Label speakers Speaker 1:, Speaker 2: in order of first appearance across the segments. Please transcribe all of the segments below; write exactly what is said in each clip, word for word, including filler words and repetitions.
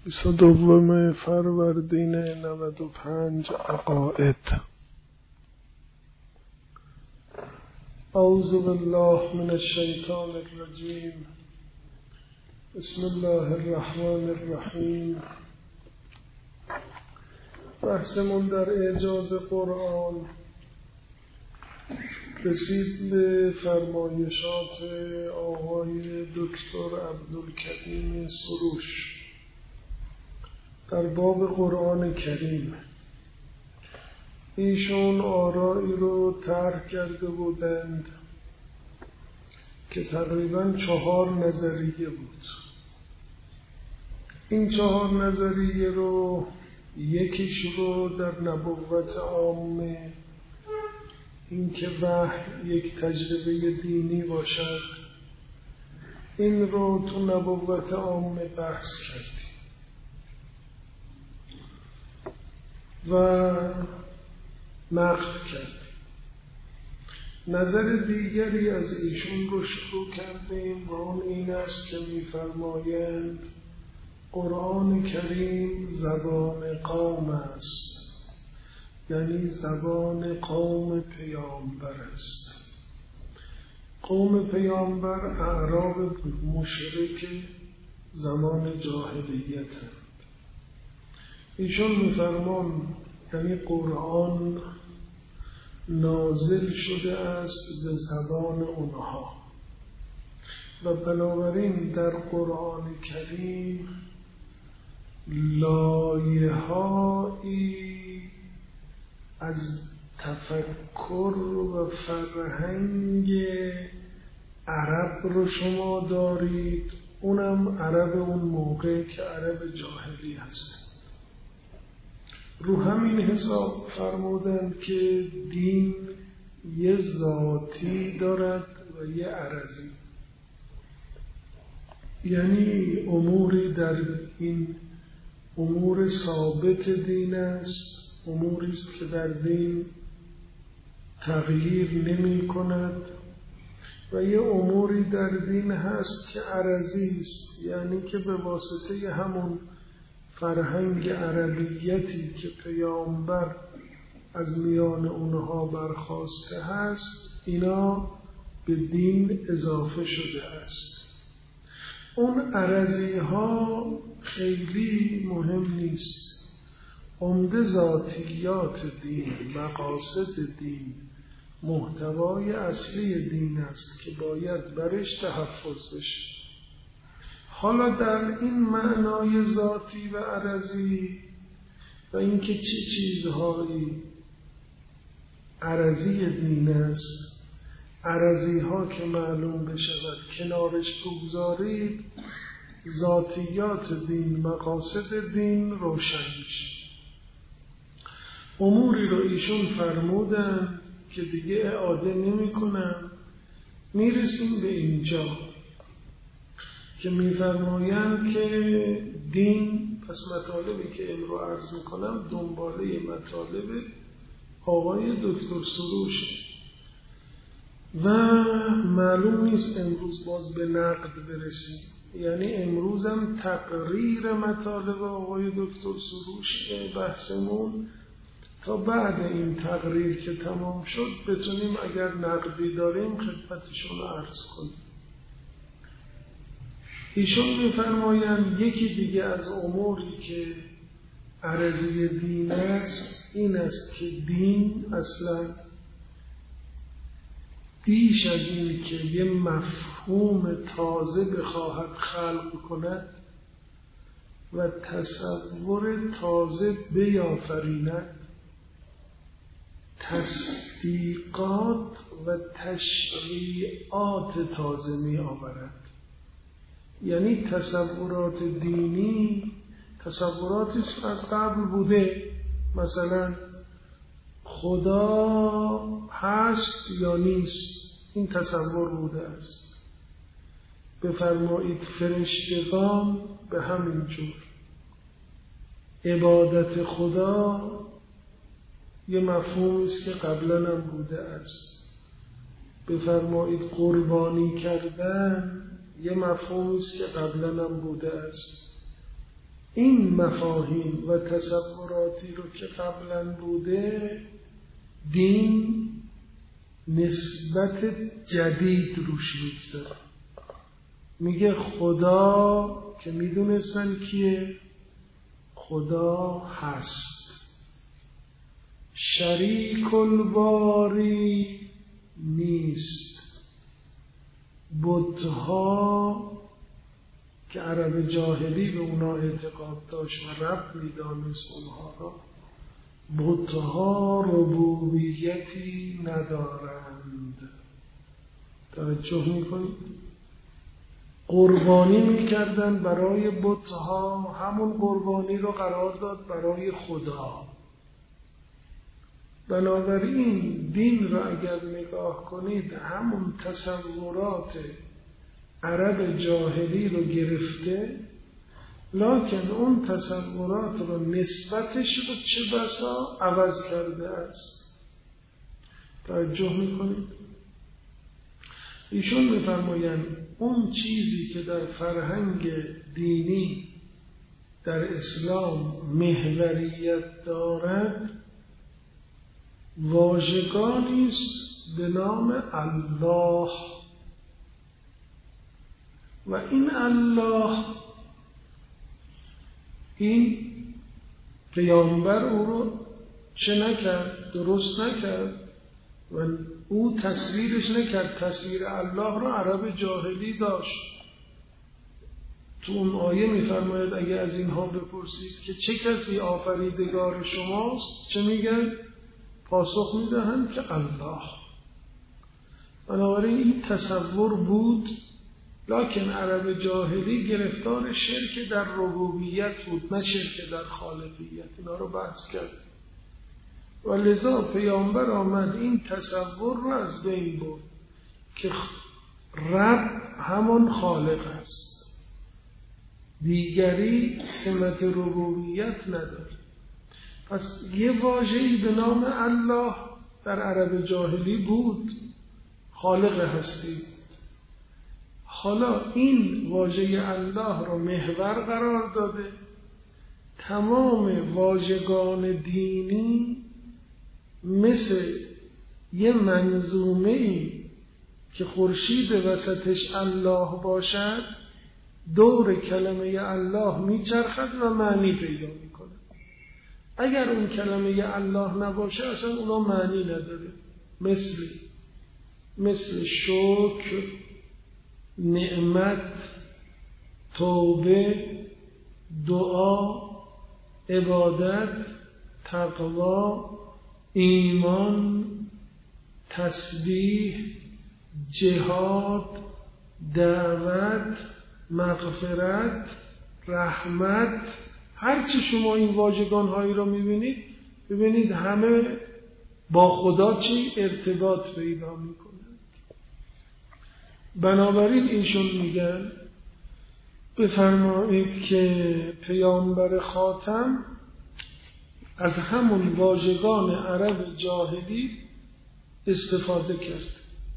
Speaker 1: بیست و دوم فروردین نود و پنج عقائد. اعوذ بالله من الشیطان الرجیم. بسم الله الرحمن الرحیم. بحثمون در اعجاز قرآن رسید به فرمایشات آقای دکتر عبدالکریم سروش در باب قرآن کریم. ایشون آرایی رو طرح کرده بودند که تقریباً چهار نظریه بود. این چهار نظریه رو یکیش رو در نبوت عامه، این که وحی یک تجربه دینی باشد، این رو تو نبوت عامه بحث کردیم و نقد کردیم. نظر دیگری از ایشون رو شروع کردیم و اون این است که می‌فرمایند قرآن کریم زبان قوم است، یعنی زبان قوم پیامبر است. قوم پیامبر اعراب مشرک زمان جاهلیتند. ایشون می‌فرمان یعنی قرآن نازل شده است به زبان اونها و بنابراین در قرآن کریم لایه‌هایی از تفکر و فرهنگ عرب رو شما دارید، اونم عرب اون موقع که عرب جاهلی هست. رو همین حساب فرمودند که دین یه ذاتی دارد و یه عرضی، یعنی اموری در این امور ثابت دین است، اموری است که در دین تغییر نمی کند، و یه اموری در دین هست که عرضی است، یعنی که به واسطه همون فرهنگ عربیتی که پیامبر از میان اونها برخاسته هست، اینا به دین اضافه شده است. اون عرضی ها خیلی مهم نیست. عمده ذاتیات دین، مقاصد دین، محتوای اصلی دین است که باید برش تحفظ بشه. حالا در این معنای ذاتی و عرضی و اینکه چه چیزهایی عرضی دین است، عرضی ها که معلوم بشود کنارش بگذارید، ذاتیات دین، مقاصد دین روشن میشه. اموری رو ایشون فرمودند که دیگه اعاده نمی کنم. میرسیم به اینجا که می‌فرمایند که دین، پس مطالبی که امروز عرض می‌کنم دنباله مطالب آقای دکتر سروش و معلوم نیست امروز باز به نقد برسیم. یعنی امروز هم تقریر مطالب آقای دکتر سروش بحثمون تا بعد این تقریر که تمام شد بتونیم اگر نقدی داریم خدمتشون عرض کنیم. ایشون می‌فرمایند یکی دیگه از اموری که عرضی دین است این است که دین اصلا بیش از این که یه مفهوم تازه بخواهد خلق کند و تصور تازه بیافریند، تصدیقات و تشریعات تازه می آورد. یعنی تصورات دینی تصوراتی از قبل بوده، مثلا خدا هست یا نیست، این تصور بوده است. بفرمایید فرشتگان به همین جور. عبادت خدا یه مفهومی است که قبلا هم بوده است. بفرمایید قربانی کردن یه مفهومی است که قبلا هم بوده است. این مفاهیم و تصوراتی رو که قبلا بوده دین نسبت جدید روش میگذاره. میگه خدا که میدونستن کیه؟ خدا هست، شریک الباری نیست. بت‌ها که عرب جاهلی به اونا اعتقاد داشت و رب میدانست اونها را، بت‌ها ربوبیتی ندارند. توجه میکنید؟ قربانی میکردن برای بت‌ها، همون قربانی رو قرار داد برای خدا. بنابراین دین را اگر نگاه کنید همون تصورات عرب جاهلی رو گرفته، لکن اون تصورات رو نسبتش رو چه بسا عوض کرده است. توجه میکنید؟ ایشون میفرمایند اون چیزی که در فرهنگ دینی در اسلام محوریت دارد واژگانی است به نام الله، و این الله، این پیامبر او رو چه نکرد؟ درست نکرد و او تصویرش نکرد. تصویر الله رو عرب جاهلی داشت. تو اون آیه میفرماید اگه از اینها بپرسید که چه کسی آفریدگار شماست، چه میگن؟ پاسخ میدهند که الله. بنابراین این تصور بود، لکن عرب جاهلی گرفتار شرک در ربوبیت بود، نه شرک در خالقیت. اینا رو بحث کرد و لذا پیامبر آمد این تصور رو از بین برد که رب همان خالق است، دیگری سمت ربوبیت نداره. پس یه واژه‌ای به نام الله در عرب جاهلی بود، خالق هستی. حالا این واژه الله را محور قرار داده. تمام واژگان دینی مثل یه منظومه‌ای که خورشید وسطش الله باشد دور کلمه الله میچرخد و معنی پیدا میکنه. اگر اون کلمه الله نباشه اصلا اونا معنی نداره. مثل مثل شکر، نعمت، توبه، دعا، عبادت، تقوا، ایمان، تسبیح، جهاد، دعوت، مغفرت، رحمت. هرچی شما این واژگان هایی را میبینید، ببینید همه با خدا چی ارتباط پیدا میکنه. بنابراین ایشون میگن بفرمایید که پیامبر خاتم از همون واژگان عرب جاهلی استفاده کرد.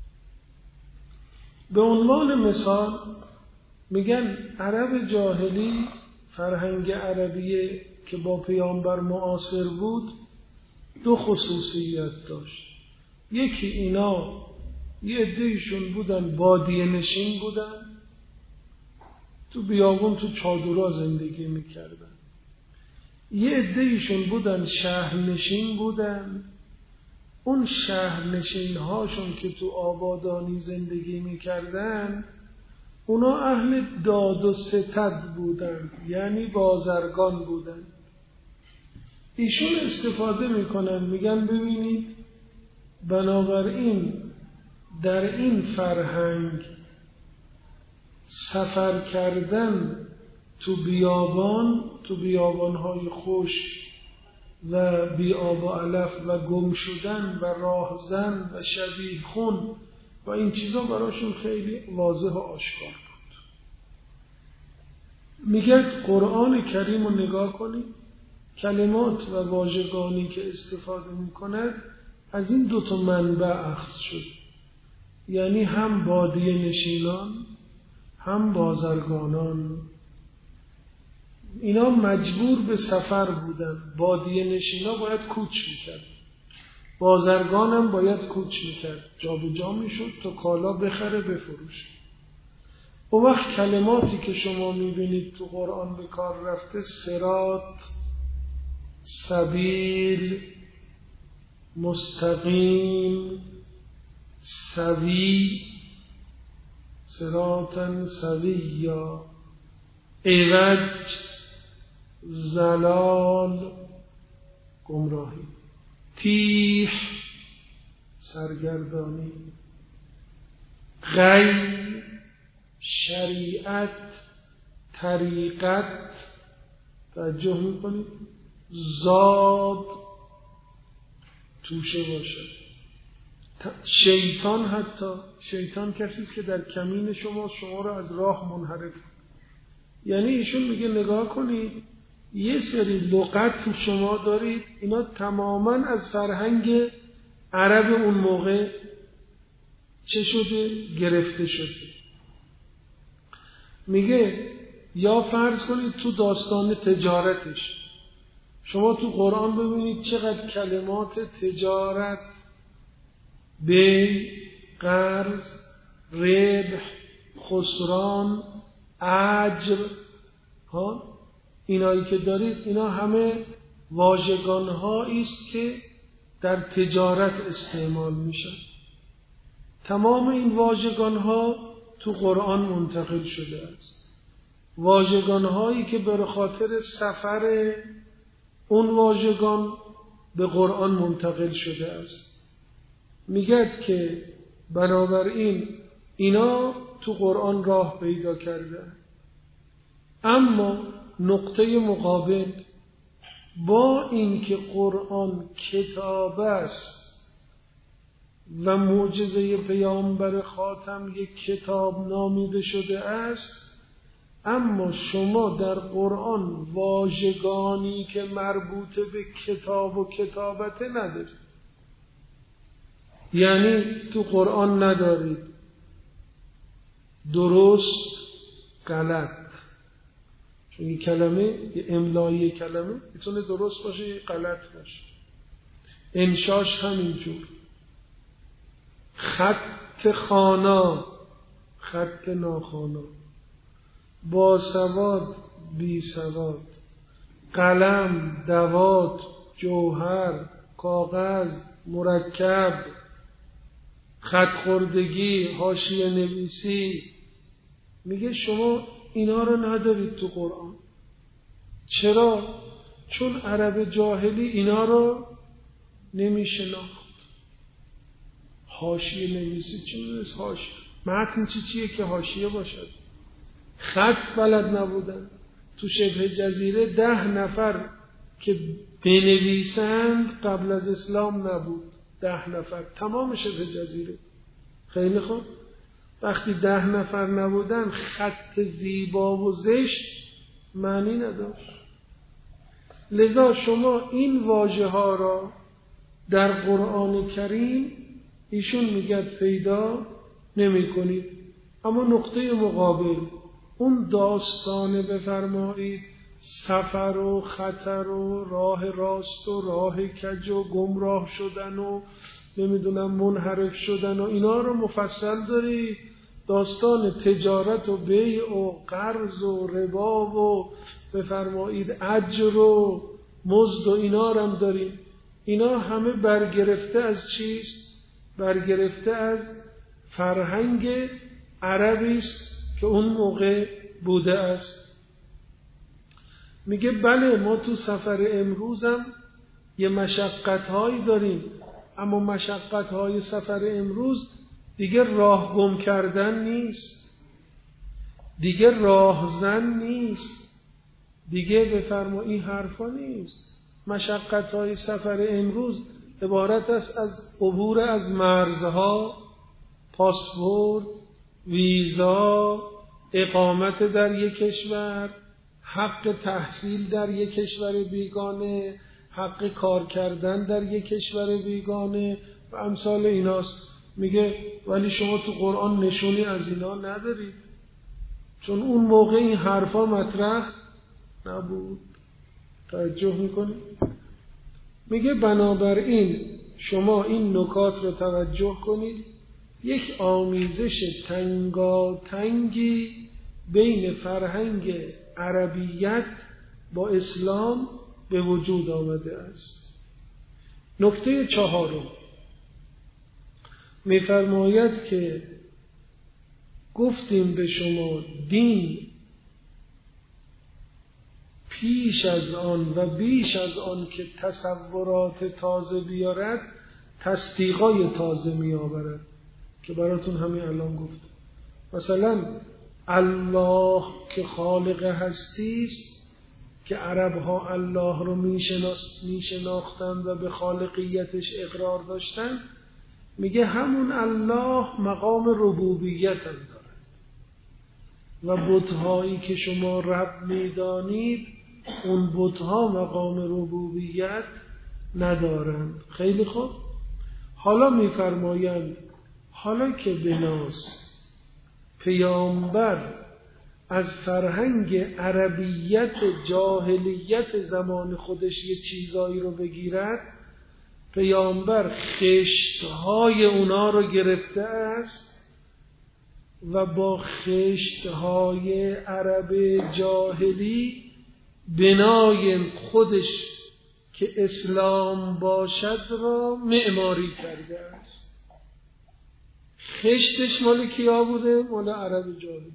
Speaker 1: به عنوان مثال میگن عرب جاهلی، فرهنگ عربیه که با پیامبر معاصر بود، دو خصوصیت داشت. یکی اینا یه عده‌ایشون بودن بادیه نشین بودن، تو بیابون تو چادرها زندگی میکردن. یه عده‌ایشون بودن شهرنشین بودن. اون شهرنشین هاشون که تو آبادانی زندگی میکردن اونا اهل داد و ستد بودن، یعنی بازرگان بودن. ایشون استفاده میکنن، میگن ببینید بنابراین در این فرهنگ سفر کردن تو بیابان، تو بیابانهای خشک و بی آب و علف و گم شدن و راهزن و شبیه خون و این چیزا براشون خیلی واضح و آشکار بود. میگه قرآن کریم رو نگاه کنید، کلمات و واژگانی که استفاده میکند از این دوتا منبع اخذ شد، یعنی هم بادیه نشینان هم بازرگانان. اینا مجبور به سفر بودن، بادیه نشینا باید کوچ میکرد، بازرگان هم باید کوچ میکرد، جا به جا میشد تا کالا بخره بفروشه. اون وقت کلماتی که شما میبینید تو قرآن به کار رفته، صراط، سبیل، مستقیم، سوی، صراطا سویا، عوج، زلال، گمراهی، تیح، سرگردانی، غی، شریعت، طریقت، توجه میکنید، زاد توشه باشه. شیطان، حتی شیطان کسی است که در کمین شما شما رو از راه منحرف کنه. یعنی ایشون میگه نگاه کنید یه سری لغت شما دارید، اینا تماما از فرهنگ عرب اون موقع چه شده؟ گرفته شده. میگه یا فرض کنید تو داستان تجارتش شما تو قرآن ببینید چقدر کلمات تجارت، بی، قرض، ربح، خسران، اجر، ها اینایی که دارید اینا همه واژگان‌هایی است که در تجارت استعمال میشن. تمام این واژگان‌ها تو قرآن منتقل شده است. واژگان‌هایی که به خاطر سفر اون واژگان به قرآن منتقل شده است. میگه که بنابراین اینا تو قرآن راه پیدا کرده. اما نقطه مقابل با اینکه قرآن کتاب است و معجزه پیامبر خاتم یک کتاب نامیده شده است، اما شما در قرآن واژگانی که مربوط به کتاب و کتابت ندارید. یعنی تو قرآن ندارید درست، غلط. چون این کلمه، یه املایی کلمه میتونه درست باشه یا غلط باشه. انشاش همینجور. خط خوانا، خط ناخوانا، با سواد، بی سواد، قلم، دوات، جوهر، کاغذ، مرکب، خط خوردگی، حاشیه نویسی. میگه شما اینا رو ندارید تو قرآن. چرا؟ چون عرب جاهلی اینا رو نمیشناخت. حاشیه نویسی چی نیست؟ حاشیه متن چی چیه که حاشیه باشد؟ خط بلد نبودن. تو شبه جزیره ده نفر که بنویسند قبل از اسلام نبود. ده نفر تمام شبه جزیره. خیلی خوب. وقتی ده نفر نبودن خط زیبا و زشت معنی نداشت. لذا شما این واژه ها را در قرآن کریم ایشون میگه پیدا نمی کنید. اما نقطه مقابل اون داستان بفرمایید سفر و خطر و راه راست و راه کج و گمراه شدن و نمیدونم منحرف شدن و اینا رو مفصل دارید. داستان تجارت و بیع و قرض و ربا و بفرمایید اجر و مزد و اینا رو هم داریم. اینا همه برگرفته از چیست؟ برگرفته از فرهنگ عربی است که اون موقع بوده است. میگه بله ما تو سفر امروزم یه مشقت‌هایی داریم، اما مشقت‌های سفر امروز دیگه راه گم کردن نیست، دیگه راهزن نیست، دیگه بفرمایی این حرفا نیست. مشقت‌های سفر امروز عبارت است از عبور از مرزها، پاسپورت، ویزا، اقامت در یک کشور، حق تحصیل در یک کشور بیگانه، حق کار کردن در یک کشور بیگانه و امثال ایناست. میگه ولی شما تو قرآن نشونی از اینا ندارید، چون اون موقع این حرفا مطرح نبود. توجه میکنی؟ میگه بنابراین شما این نکات رو توجه کنید. یک آمیزش تنگاتنگی بین فرهنگ عربیت با اسلام به وجود آمده است. نکته چهارم می‌فرماید که گفتیم به شما دین پیش از آن و بیش از آن که تصورات تازه بیارد تصدیقای تازه می آورد که براتون همین الان گفت. مثلا الله که خالق هستی است که عرب ها الله رو می شناختند و به خالقیتش اقرار داشتند، میگه همون الله مقام ربوبیت هم دارد و بت‌هایی که شما رب میدانید اون بت‌ها مقام ربوبیت ندارند. خیلی خوب. حالا میفرمایند حالا که بناس پیامبر از فرهنگ عربیت جاهلیت زمان خودش یه چیزایی رو بگیرد، پیامبر خشتهای اونا رو گرفته است و با خشتهای عرب جاهلی بنای خودش که اسلام باشد را معماری کرده است. خشتش مال کیا بوده؟ مال عرب جاهلی.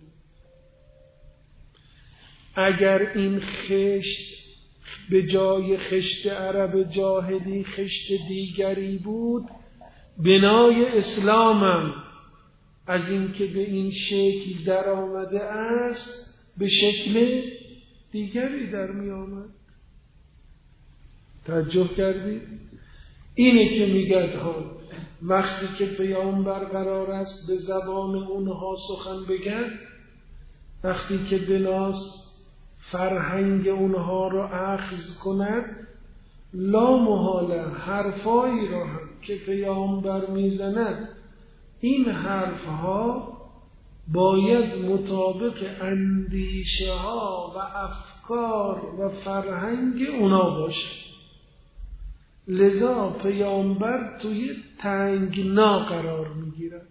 Speaker 1: اگر این خشت به جای خشت عرب جاهلی خشت دیگری بود، بنای اسلامم از اینکه به این شکل در آمده است به شکل دیگری در می آمد. توجه کردید؟ اینه که میگه ها وقتی که پیامبر قرار است به زبان اونها سخن بگن، وقتی که بناس فرهنگ اونها رو اخذ کند، لا محاله حرفایی را هم که پیامبر میزند این حرفها باید مطابق اندیشه ها و افکار و فرهنگ اونا باشه. لذا پیامبر توی تنگنا قرار میگیرد،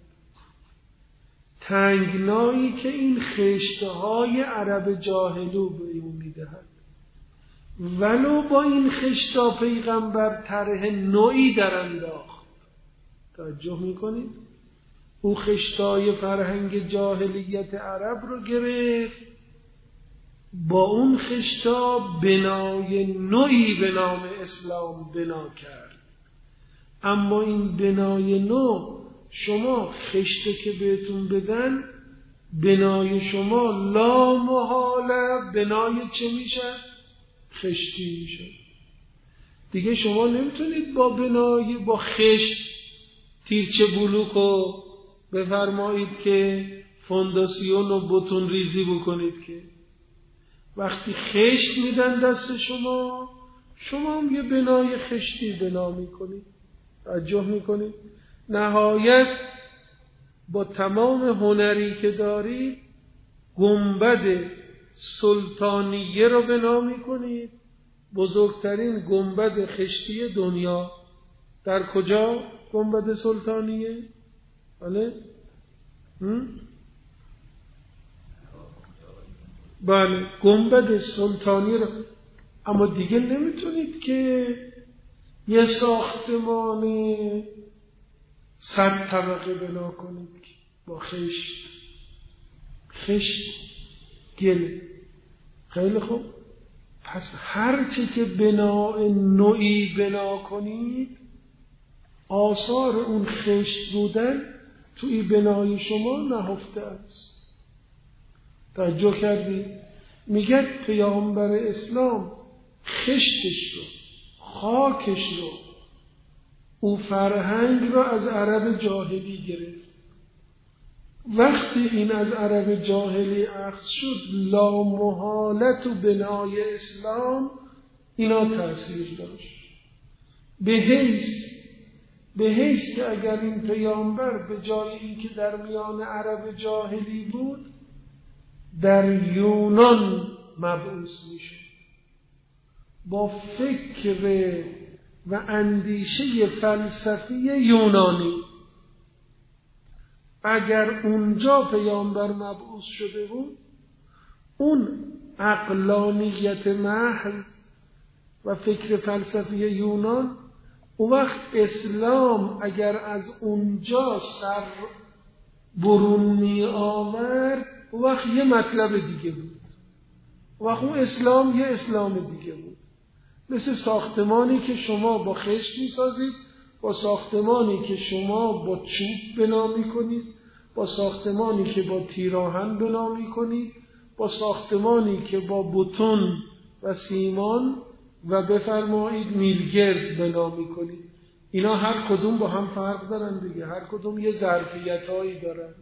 Speaker 1: تنگنایی که این خشتهای عرب جاهلو به اون میدهد. ولو با این خشتا پیغمبر طرح نوعی در انداخت. توجه میکنید؟ او خشتای فرهنگ جاهلیت عرب رو گرفت، با اون خشتا بنای نوعی به نام اسلام بنا کرد. اما این بنای نو شما خشته که بهتون بدن، بنای شما لا محاله بنای چه میشه؟ خشتی میشه. دیگه شما نمیتونید با بنای با خشت تیرچه بلوکو بفرمایید که فونداسیون و بتون ریزی بکنید. که وقتی خشت میدن دست شما، شما هم یه بنای خشتی بنا میکنید. توجه میکنید؟ نهایت با تمام هنری که دارید گنبد سلطانیه رو بنا میکنید، بزرگترین گنبد خشتی دنیا. در کجا گنبد سلطانیه؟ بله؟ بله، گنبد سلطانی رو. اما دیگه نمیتونید که یه ساختمان صد طبقه بنا کنید با خشت خشت گل. خیلی خوب. پس هر چی که بنا نوعی بنا کنید، آثار اون خشت بودن توی بنای شما نهفته است. توجه کردید؟ میگه پیامبر اسلام خشتش رو، خاکش رو، او فرهنگ رو از عرب جاهلی گرفت. وقتی این از عرب جاهلی اخذ شد، لا محالت و بنای اسلام اینا تأثیر داشت. به حیث به حیث که اگر این پیامبر به جای این که در میان عرب جاهلی بود، در یونان مبعوث میشه. با فکر و اندیشه فلسفی یونانی. اگر اونجا پیامبر مبعوث شده بود، اون عقلانیت محض و فکر فلسفی یونان، اون وقت اسلام اگر از اونجا سر برون می آورد، اون وقت یه مطلب دیگه بود. اون وقت اون اسلام یه اسلام دیگه بود. مثل ساختمانی که شما با خشت می سازید، با ساختمانی که شما با چوب بنا می کنید، با ساختمانی که با تیراهن بنا می کنید، با ساختمانی که با بتون و سیمان و بفرمایید میلگرد بنا می کنید. اینا هر کدوم با هم فرق دارن دیگه، هر کدوم یه ظرفیتایی دارن.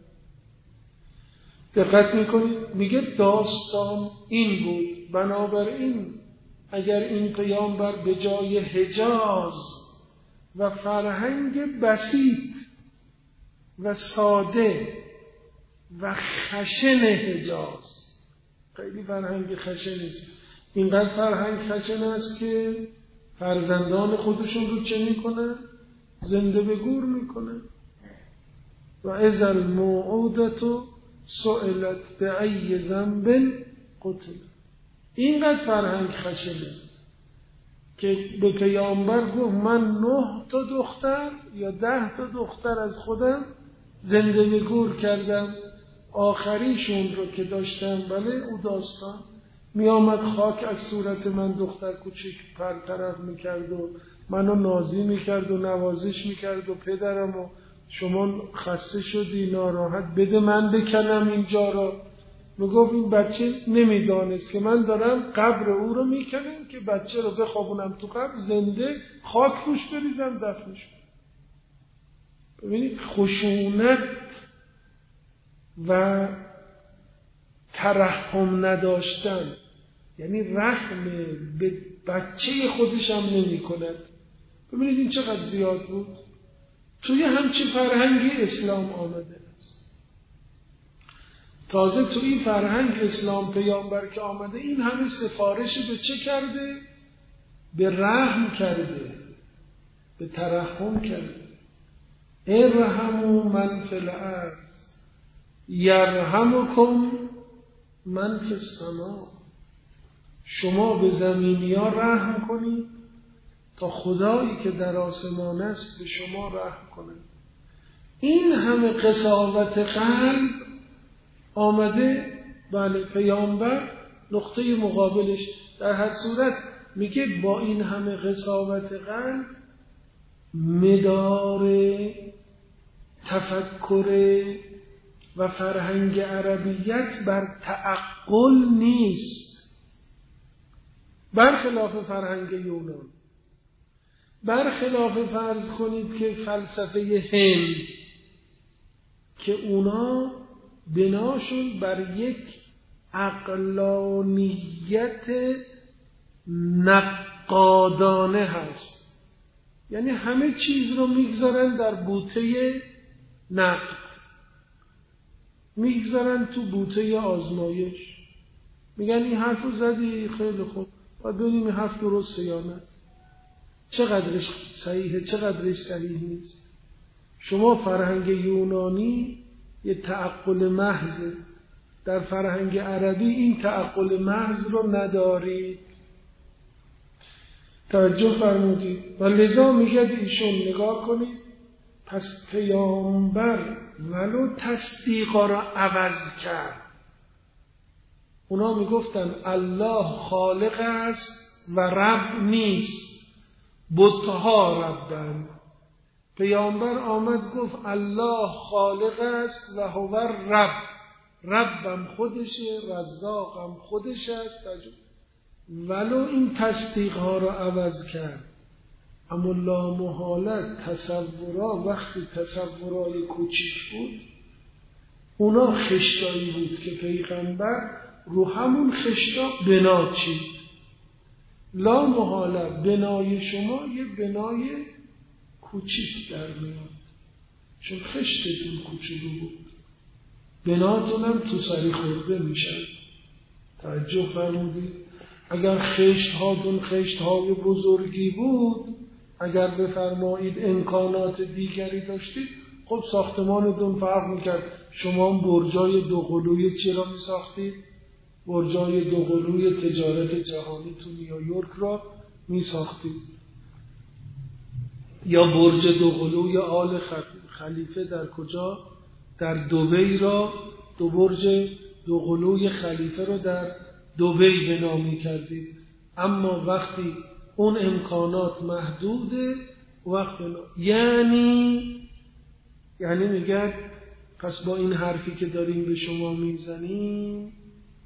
Speaker 1: دقت میکنید؟ میگه داستان این بود. بنابراین اگر این پیامبر به جای حجاز و فرهنگ بسیط و ساده و خشن حجاز، خیلی فرهنگ خشن است، اینقدر فرهنگ خشن است که فرزندان خودشون رو چه میکنن؟ زنده به گور میکنن. و اذا الموعودة سئلت بأی ذنب قتلت. اینقدر فرهنگ خشنه که به پیامبر گفت من نه تا دختر یا ده تا دختر از خودم زنده به گور کردم، آخریشون رو که داشتم، بله او داستان می آمد خاک از صورت من دختر کوچک پرطرف می کرد و منو نازی می کرد و نوازش می کرد و پدرم و شما خسته شدی ناراحت بده من بکنم اینجا را. می گفت این بچه نمی دانست که من دارم قبر او رو می کنم که بچه رو بخوابونم تو قبر زنده، خاک روش بریزم دفنش. ببینید خشونت و ترحم نداشتن، یعنی رحم به بچه خودش هم نمی کند. ببینید این چقدر زیاد بود. توی همچین فرهنگی اسلام آمده است. تازه توی این فرهنگ اسلام پیامبر که آمده این همه سفارش به چه کرده؟ به رحم کرده، به ترحم کرده. ارحموا من فی الارض یرحمکم من فی السماء. شما به زمینی ها رحم کنید تا خدایی که در آسمان است به شما رحم کنه. این همه قساوت قلب آمده، بله پیامبر نقطه مقابلش. در هر صورت میگه با این همه قساوت قلب مدار تفکر و فرهنگ عربیت بر تعقل نیست، برخلاف فرهنگ یونان. برخلاف فرض کنید که فلسفه هند که اونا بناشون بر یک عقلانیت نقادانه هست، یعنی همه چیز رو میگذارن در بوته نقد، میگذارن تو بوته آزمایش. میگن این حرف رو زدی خیلی خوب، باید ببینیم این حرف درسته یا نه، چقدرش صحیحه چقدرش صحیح نیست. شما فرهنگ یونانی یه تعقل محض، در فرهنگ عربی این تعقل محض رو ندارید. توجه فرمودید؟ و لذا میگه ایشون نگاه کنید، پس پیامبر ولو تصدیقا را عوض کرد. اونا میگفتن الله خالق است و رب نیست، بتها ربن. پیامبر آمد گفت الله خالق است و هو رب، ربم خودشه، رزاقم خودش است. ولو این تصدیق ها را عوض کرد، اما لا محالت تصورا، وقتی تصورای کوچیک بود، اونا خشتایی بود که پیغمبر رو همون خشتا بنا چید. لا محالت بنای شما یه بنای کوچیک در میاد، چون خشتتون کوچولو بود، بناتون هم تو سری خورده میشن. توجه فرمودید؟ اگر خشت هاتون خشت های بزرگی بود، اگر بفرمایید امکانات دیگری داشتید، خب ساختمانتون فرق میکرد. شما برجای دوقلوی چی را میساختید؟ برجای دوقلوی تجارت جهانی تو نیویورک را میساختید، یا برج دوقلوی آل خلیفه در کجا؟ در دبی را، دو برج دوقلوی خلیفه را در دبی بنا میکردید. اما وقتی اون امکانات محدوده، وقتی یعنی یعنی میگه پس با این حرفی که داریم به شما میزنیم،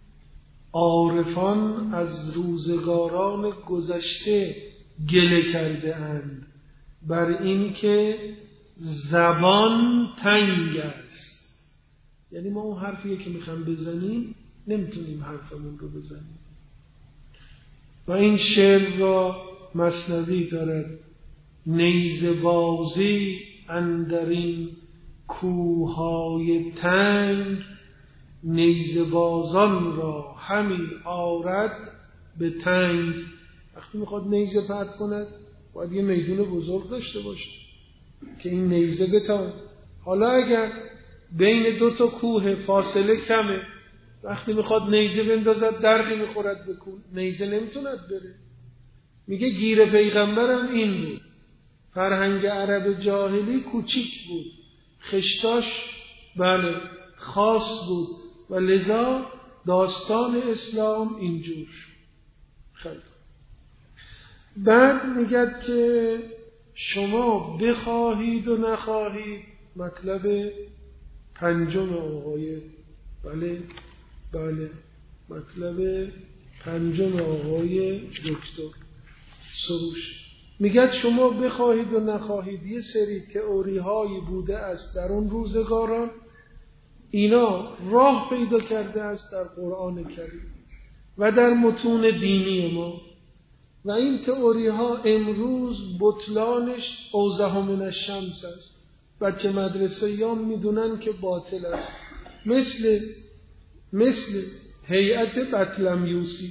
Speaker 1: عارفان از روزگاران گذشته گله کرده اند بر این که زبان تنگ است. یعنی ما اون حرفیه که میخوام بزنیم نمیتونیم حرفمون رو بزنیم. و این شعر را مثنوی دارد: نیزه بازی اندرین کوههای تنگ، نیزه بازان را همی آرد به تنگ. وقتی میخواد نیزه پرت کند باید یه میدون بزرگ داشته باشه که این نیزه بتاند. حالا اگر بین دو تا کوه فاصله کمه، وقتی میخواد نیزه بندازد دردی میخورد بکن، نیزه نمیتوند بره. میگه گیر پیغمبرم این بود، فرهنگ عرب جاهلی کوچیک بود، خشتاش بله خاص بود و لذا داستان اسلام اینجور. خیلی بعد میگه که شما بخواهید و نخواهید، مطلب پنجم آقای بله بله مطلب پنجم آقای دکتر سروش میگه شما بخواهید و نخواهید، یه سری تئوری هایی بوده است در اون روزگاران، اینا راه پیدا کرده است در قرآن کریم و در متون دینی ما، و این تئوری ها امروز بطلانش اوضح من الشمس است. بچه مدرسه یان میدونن که باطل است. مثل مثل هیئت بطلمیوسی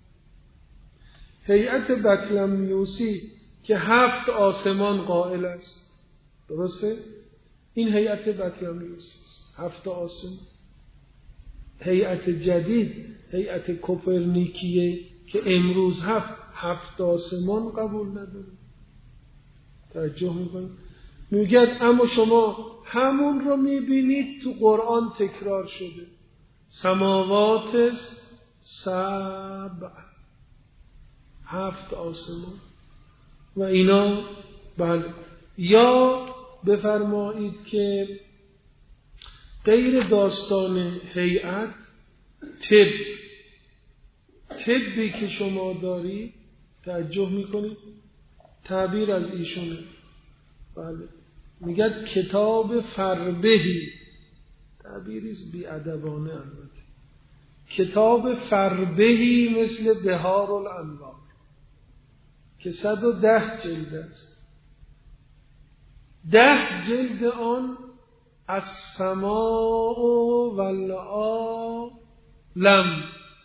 Speaker 1: هیئت بطلمیوسی که هفت آسمان قائل است، درسته؟ این هیئت بطلمیوسی هفت آسمان. هیئت جدید هیئت کوپرنیکیه که امروز هفت هفت آسمان قبول نداره. توجه میکنید؟ میگه اما شما همون رو میبینید تو قرآن تکرار شده، سماوات سبع، هفت آسمان و اینا. بله، یا بفرمایید که غیر داستان هیئت، طب طبی که شما دارید، توجه میکنید تعبیر از ایشونه، بله میگه کتاب فربهی، تعبیریست بی‌ادبانه البته، کتاب فربهی مثل بهار الانوار که صد و ده جلد است. ده جلد آن از سماع و العالم،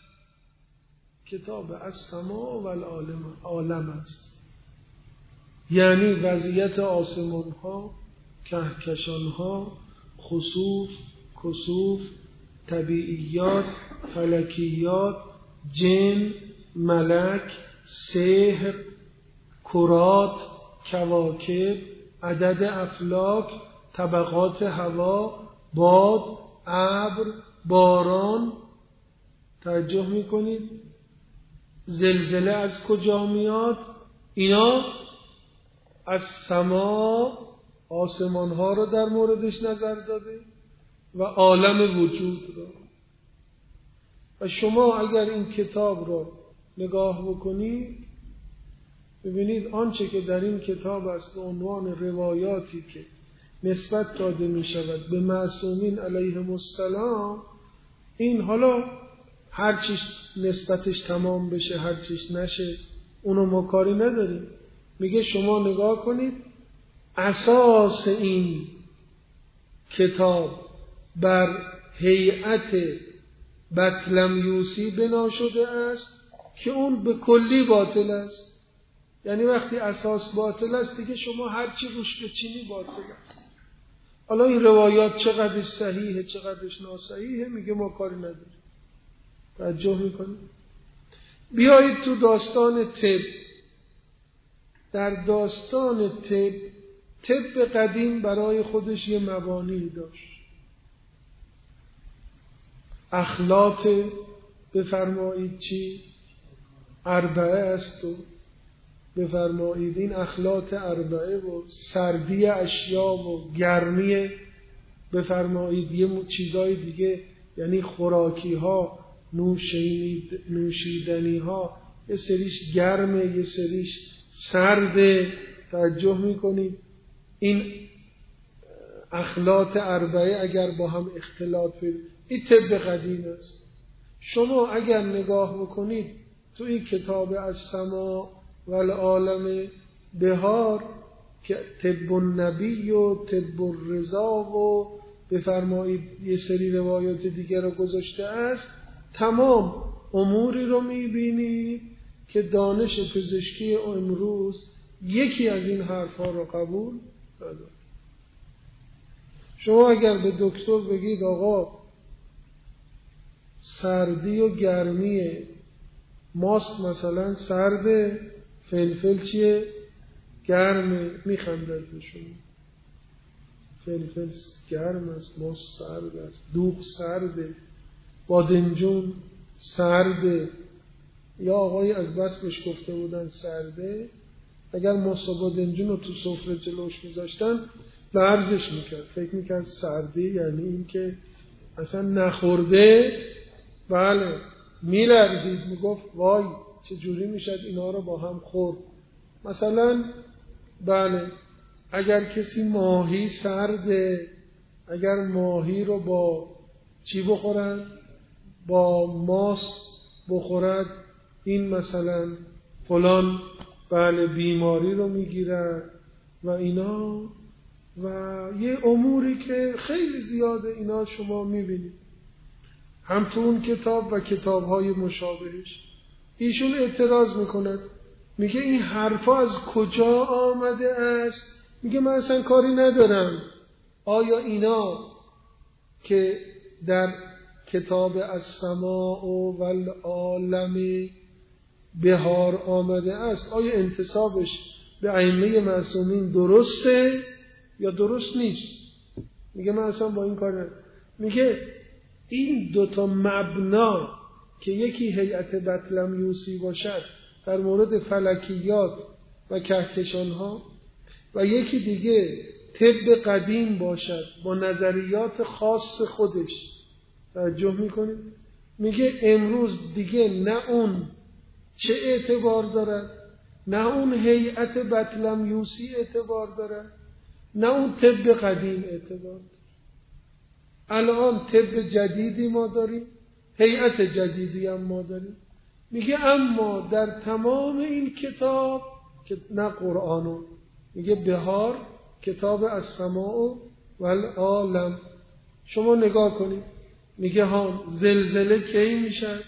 Speaker 1: کتاب از سماع و العالم عالم است، یعنی وضعیت آسمان ها، کهکشان ها، خسوف، کسوف، طبیعیات، فلکیات، جن، ملک، سحر، کرات، کواکب، عدد افلاک، طبقات هوا، باد، ابر، باران. توجه میکنید زلزله از کجا میاد؟ اینا از سما آسمان ها رو در موردش نظر داده و عالم وجود رو. و شما اگر این کتاب رو نگاه بکنید ببینید آنچه که در این کتاب است به عنوان روایاتی که نسبت داده می شود به معصومین علیهم السلام، این حالا هر چیش نسبتش تمام بشه هر چیش نشه اونو ما کاری نداریم. میگه شما نگاه کنید اساس این کتاب بر هیئت بطلمیوسی بنا شده است که اون به کلی باطل است. یعنی وقتی اساس باطل است دیگه شما هر چی روش بچینی باطل است. حالا این روایات چقدرش صحیحه چقدرش ناصحیحه میگه ما کاری نداریم. توجه میکنید؟ بیایید تو داستان طب. در داستان طب، طب قدیم برای خودش یه مبانی داشت. اخلاط بفرمایید چی؟ اربعه است و بفرمایید این اخلاط اربعه و سردی اشیا و گرمی بفرمایید یه چیزای دیگه، یعنی خوراکی ها، نوشیدنی ها، یه سریش گرمه یه سریش سرده. توجه میکنید؟ این اخلاط اربعه اگر با هم اختلاط پیدا، این طب قدیم است. شما اگر نگاه بکنید تو این کتاب السماء والعالم بهار که طب النبی و طب الرضا و بفرمایید یه سری روایات دیگر رو گذاشته است، تمام اموری رو میبینید که دانش پزشکی امروز یکی از این حرفها رو قبول نداره. شما اگر به دکتر بگید آقا سردی و گرمی ماست مثلا سرده، فلفل چیه؟ گرمه، میخندد به شما. فلفل گرم است، ماست سرد است، دوغ سرده، بادنجون سرده. یا آقای از بس بهش گفته بودن سرده، اگر ماست و بادنجون رو تو سفره جلوش میذاشتن لرزش میکرد، فکر میکرد سردی یعنی این که اصلا نخورده. بله میلرزید، میگفت وای چجوری میشد اینا رو با هم خورد. مثلا بله اگر کسی ماهی سرده، اگر ماهی رو با چی بخورد؟ با ماست بخورد، این مثلا فلان بله بیماری رو میگیرد و اینا و یه اموری که خیلی زیاده اینا شما میبینید هم تو اون کتاب و کتاب‌های مشابهش. ایشون اعتراض میکند، میگه این حرفا از کجا آمده است؟ میگه من اصلا کاری ندارم آیا اینا که در کتاب السماء والعالم بهار آمده است آیا انتسابش به ائمه معصومین درسته یا درست نیست؟ میگه من اصلا با این کار ندارم. میگه این دوتا مبنا که یکی هیئت بطلمیوسی باشد در مورد فلکیات و کهکشان ها و یکی دیگه طب قدیم باشد با نظریات خاص خودش. توجه میکنید؟ میگه امروز دیگه نه اون چه اعتبار دارد، نه اون هیئت بطلمیوسی اعتبار دارد، نه اون طب قدیم اعتبار دارد. الان طب جدیدی ما داریم، هیئت جدیدی هم ما داریم. میگه اما در تمام این کتاب که نه قرآنو، میگه بهار کتاب السماء والعالم شما نگاه کنید، میگه ها زلزله کی میشن؟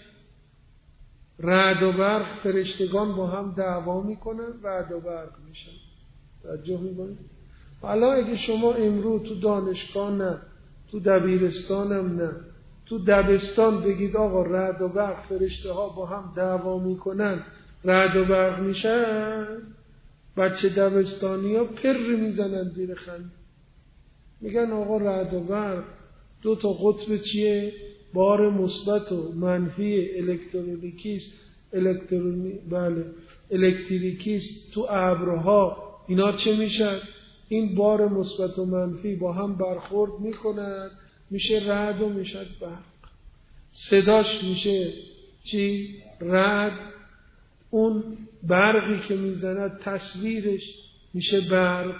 Speaker 1: رعد و برق، فرشتگان با هم دعوا میکنن، رعد و برق میشن. توجه میکنید؟ حالا اگه شما امروز تو دانشگاه نه، تو دبیرستانم نه، تو دبستان بگید آقا رعد و برق فرشته ها با هم دعوا میکنن رعد و برق میشن، بچه دبستانی ها پر میزنن زیر خنده، میگن آقا رعد و برق دو تا قطب چیه؟ بار مثبت و منفی الکترونیکیست، الکترونی بله الکتریکیست تو ابرها، اینا چه میشن؟ این بار مثبت و منفی با هم برخورد میکنن، میشه رعد و میشه برق. صداش میشه چی؟ رعد. اون برقی که میزند تصویرش میشه برق.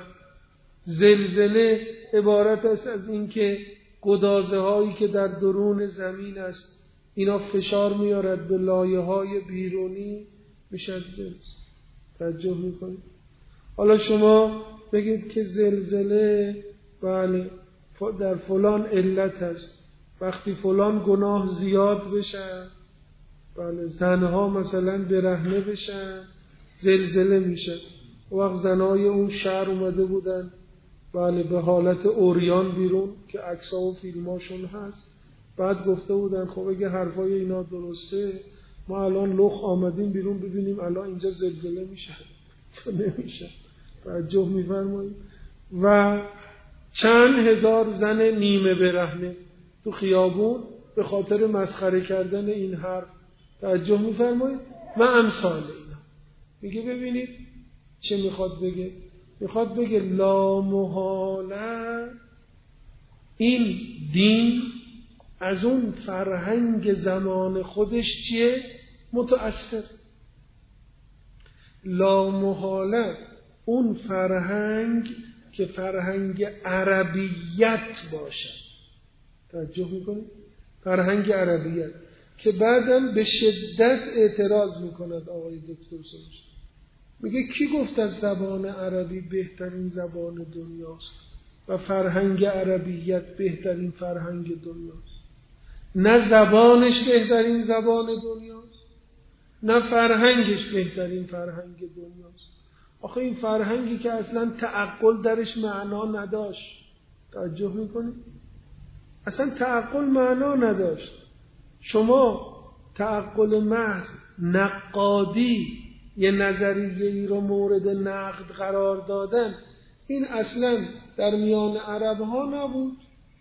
Speaker 1: زلزله عبارت است از این که گدازه هایی که در درون زمین است اینا فشار میارد به لایه های بیرونی، میشه زلزله. توجه میکنید؟ حالا شما بگید که زلزله بله در فلان علت است، وقتی فلان گناه زیاد بشه بله زنها مثلا برهنه بشن زلزله میشن. وقت زنهای اون شهر اومده بودن بله به حالت اوریان بیرون که عکس‌ها و فیلماشون هست. بعد گفته بودن خب اگه حرفای اینا درسته ما الان لخ آمدیم بیرون ببینیم الان اینجا زلزله میشه نمیشه. توجه میفرمایید. و چند هزار زن نیمه برهنه تو خیابون به خاطر مسخره کردن این حرف. توجه میفرمایید. و امثال اینا. میگه ببینید چه میخواد بگه. میخواد بگه لا محاله این دین از اون فرهنگ زمان خودش چیه؟ متأثر. لا محاله اون فرهنگ که فرهنگ عربیت باشه. توجه میکنید؟ فرهنگ عربیت که بعدم به شدت اعتراض میکند آقای دکتر سروش. میگه کی گفت از زبان عربی بهترین زبان دنیاست و فرهنگ عربیت بهترین فرهنگ دنیاست؟ نه زبانش بهترین زبان دنیاست نه فرهنگش بهترین فرهنگ دنیاست. آخه این فرهنگی که اصلا تعقل درش معنا نداشت. توجه میکنید؟ اصلا تعقل معنا نداشت. شما تعقل محض نقادی یه نظریه ای رو مورد نقد قرار دادن این اصلا در میان عرب ها نبود.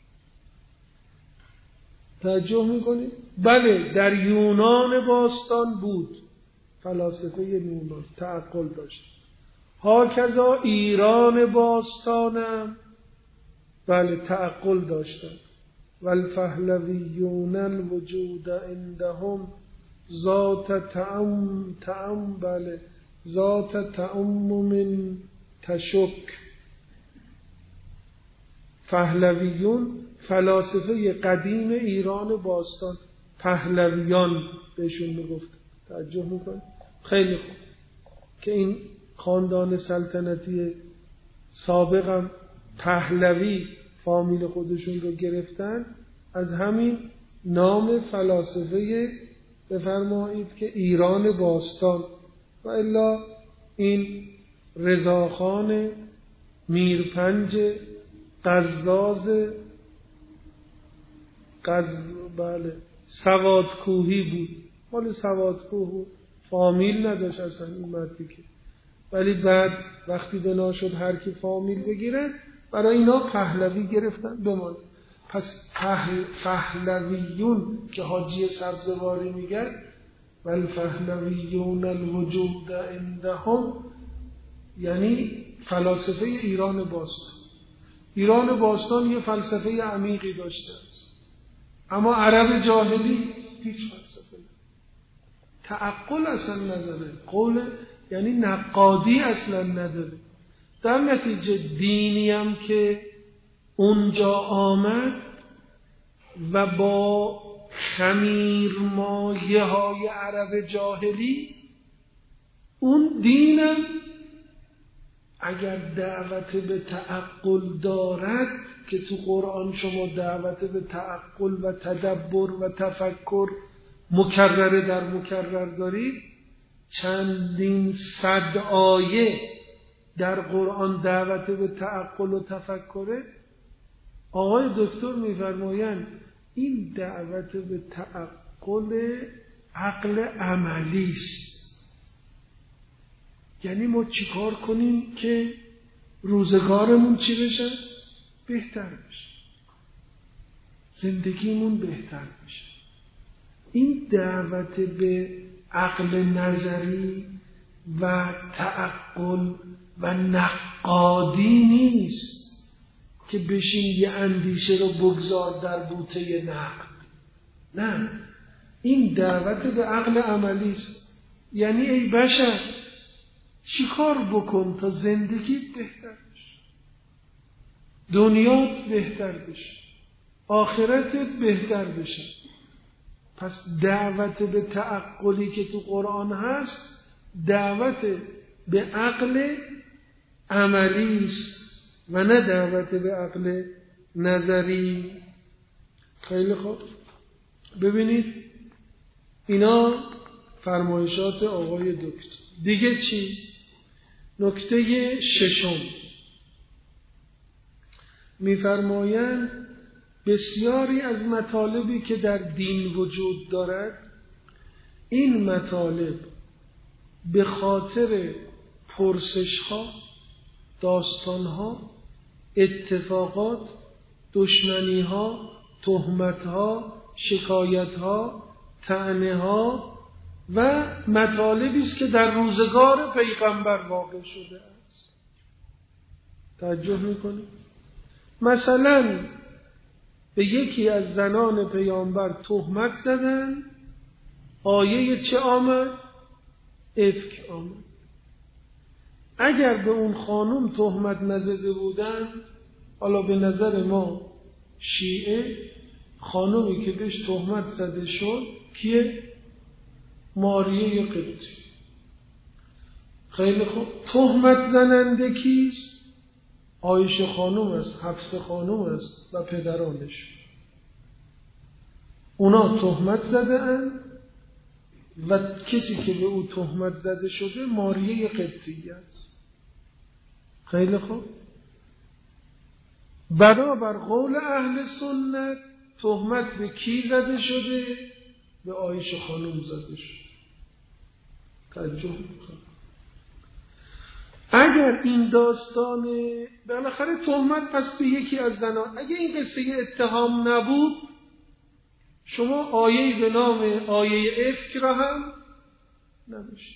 Speaker 1: توجه میکنید؟ بله در یونان باستان بود. فلاسفه یونان تعقل داشت. هاکذا ایران باستانم بله تعقل داشتن. والفهلویون الوجود عندهم ذات تعم تعم بله ذات تعمم تشک. پهلویون فلاسفه قدیم ایران باستان پهلویان بهشون میگفت. توجه میکنید؟ خیلی خوب که این خاندان سلطنتی سابقم پهلوی فامیل خودشون رو گرفتن از همین نام فلاسفه بفرمایید که ایران باستان. و الا این رضاخان میرپنج قزاز قز بله سوادکوهی بود. مال سوادکوه فامیل نداشت اصلا این مردی که. ولی بعد وقتی بنا شد هر کی فامیل بگیره برای اینا پهلوی گرفتن بمان. پس پهل پهلویون که حاجی سبزواری میگن والفهلویون الوجود عندهم یعنی فلاسفه ایران باستان. ایران باستان یه فلسفه عمیقی داشته است. اما عرب جاهلی هیچ فلسفه نه. تعقل اصلا نداره. قول یعنی نقادی اصلا نداره. در نتیجه دینی هم که اونجا آمد و با خمیر مایه های عرب جاهلی اون دینم اگر دعوت به تعقل دارد که تو قرآن شما دعوت به تعقل و تدبر و تفکر مکرره در مکرر دارید، چندین صد آیه در قرآن دعوت به تعقل و تفکره. آقای دکتر میفرمایند این دعوت به تعقل عقل عملی است. یعنی ما چیکار کنیم که روزگارمون چی بشه؟ بهتر بشه، زندگیمون بهتر بشه. این دعوت به عقل نظری و تعقل و نقادی نیست که بشین یه اندیشه رو بگذار در بوته نقد. نه، این دعوت به عقل عملی است. یعنی ای بشر چیکار بکن تا زندگیت بهتر بشه، دنیات بهتر بشه، آخرتت بهتر بشه. پس دعوت به تعقلی که تو قرآن هست دعوت به عقل عملی است و نه دعوت به عقل نظری. خیلی خوب، ببینید اینا فرمایشات آقای دکتر. دیگه چی؟ نکته ششم می‌فرمایند بسیاری از مطالبی که در دین وجود دارد، این مطالب به خاطر پرسش‌ها، داستان‌ها، اتفاقات، دشمنی‌ها، تهمت‌ها، شکایت‌ها، طعنه‌ها و مطالبی است که در روزگار پیغمبر واقع شده است. توجه می‌کنید؟ مثلا به یکی از زنان پیامبر تهمت زدن، آیه چه آمد؟ افک آمد. اگر به اون خانم تهمت نزده بودند، حالا به نظر ما شیعه خانومی که بهش تهمت زده شد کیه؟ ماریه قبطی. خیلی خوب، تهمت زننده کیست؟ عایشه خانم است، حفصه خانم است و پدرانش. اونا تهمت زده اند و کسی که به او تهمت زده شده ماریه قبطی است. خیلی خوب، بنابر قول اهل سنت تهمت به کی زده شده؟ به عایشه خانم زده شده. توجه می‌کنید؟ اگر این داستان بالاخره تهمت پس به یکی از زنان، اگر این قصه اتهام نبود، شما آیه به نام آیه افک را هم نداشتید.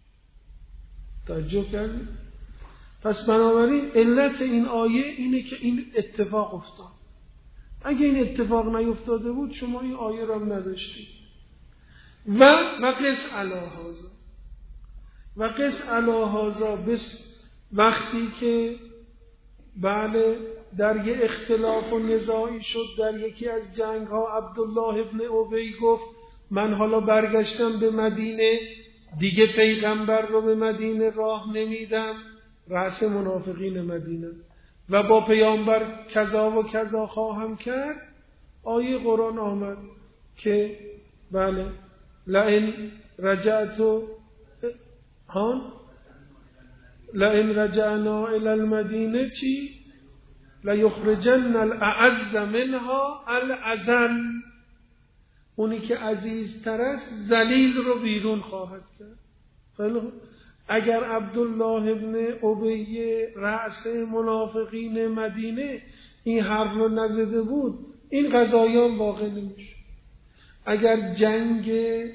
Speaker 1: توجه کردید؟ پس بنابراین علت این آیه اینه که این اتفاق افتاد. اگه این اتفاق نیفتاده بود شما این آیه را هم نداشتید. و و قس علی هذا و قس علی هذا بس وقتی که بله در یه اختلاف و نزاعی شد در یکی از جنگ ها، عبدالله ابن ابی گفت من حالا برگشتم به مدینه، دیگه پیغمبر رو به مدینه راه نمیدم، رأس منافقین مدینه، و با پیامبر کذا و کذا خواهم کرد. آیه قرآن آمد که بله لئن رجعتو ها لئن رجعنا الی المدینه چی؟ لیخرجن الاعز منها الاذل، اونی که عزیزتر است ذلیل رو بیرون خواهد کرد. خیلی اگر عبدالله ابن ابی رأس منافقین مدینه این حرف رو نزده بود، این قضایان واقع نمیشه. اگر جنگ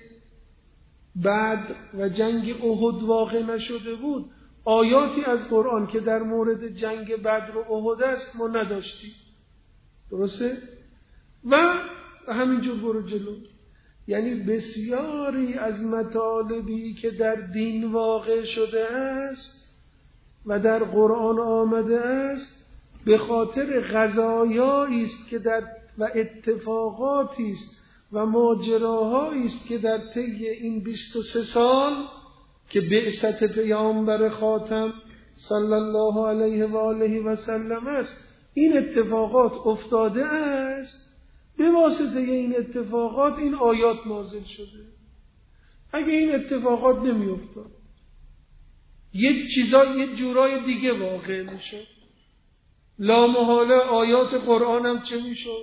Speaker 1: بدر و جنگ احد واقع نشده بود، آیاتی از قرآن که در مورد جنگ بدر و احد است ما نداشتیم. درسته؟ و همینجور برو جلو. یعنی بسیاری از مطالبی که در دین واقع شده است و در قرآن آمده است به خاطر قضایایی است که در و اتفاقاتی است و ماجراهایی است که در طی این بیست و سه سال که بعثت پیامبر خاتم صلی الله علیه و آله و سلم است این اتفاقات افتاده است. به واسطه این اتفاقات این آیات نازل شده. اگه این اتفاقات نمی افتاد یک چیزا یک جورای دیگه واقع می شد، لا محاله آیات قرآن هم چه می شد؟